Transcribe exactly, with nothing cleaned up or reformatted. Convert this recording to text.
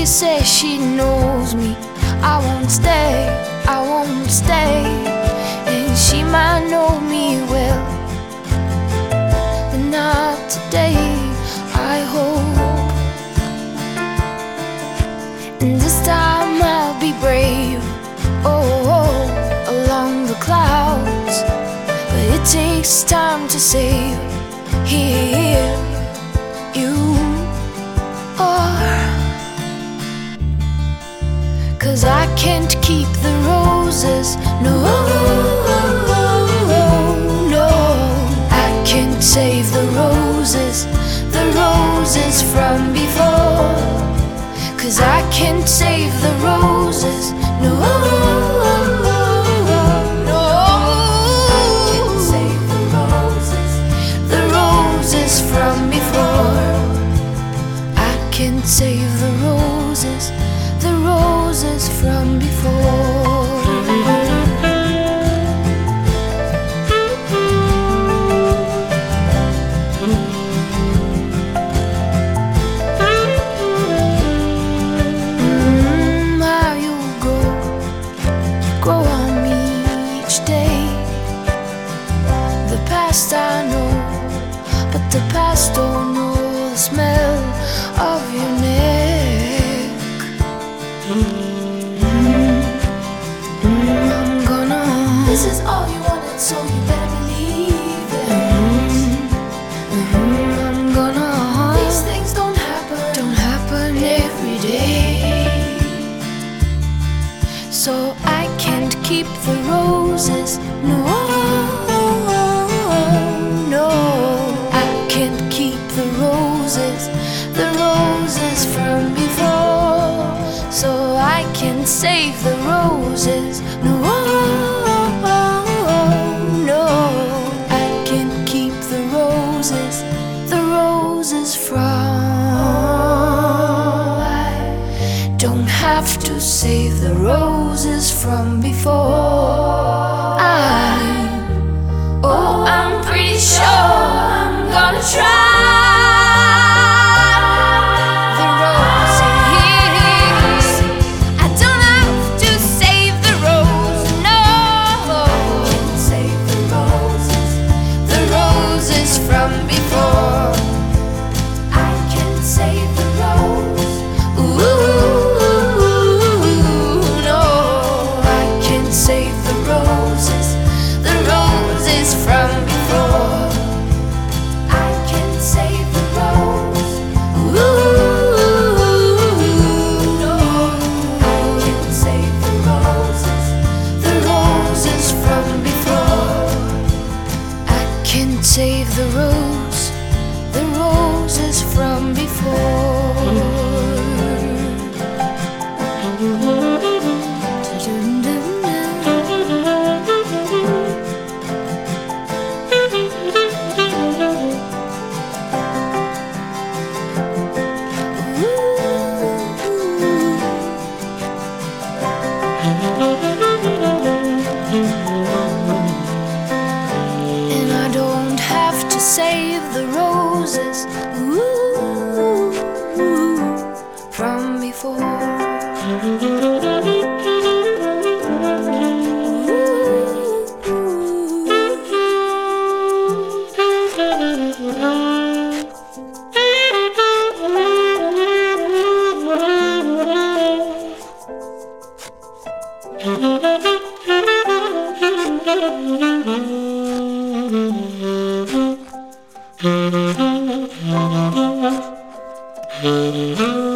says she knows me. I won't stay, I won't stay. And she might know me well, but not today, I hope. And this time I'll be brave, oh, oh, along the clouds. But it takes time to save. Here you are. 'Cause I can't keep the roses, no, no. I can't save the roses, the roses from before. 'Cause I can't save the roses, no, no. I can't save the roses, the roses from before. I can't save the roses, the roses from before. Mm, how you grow, you grow on me each day. The past I know, but the past don't know the smell of your neck. Mm, mm, I'm gonna. This is all you wanted, so you better believe it. Mm, mm, I'm gonna. These things don't happen, don't happen every day. So I can't keep the roses, no, no. I can't keep the roses, the roses from before. So I can't save the roses, no, no. I can't keep the roses, the roses from. I don't have to save the roses from before. I'm, oh, I'm pretty sure I'm gonna try. From before, I can save the rose. Ooh, no, I can save the roses, the roses from before. I can save the rose. Ooh, no, I can save the roses, the roses from before. I can save the rose, the roses from before. And I don't have to save the roses, ooh, from before. Mm-hmm.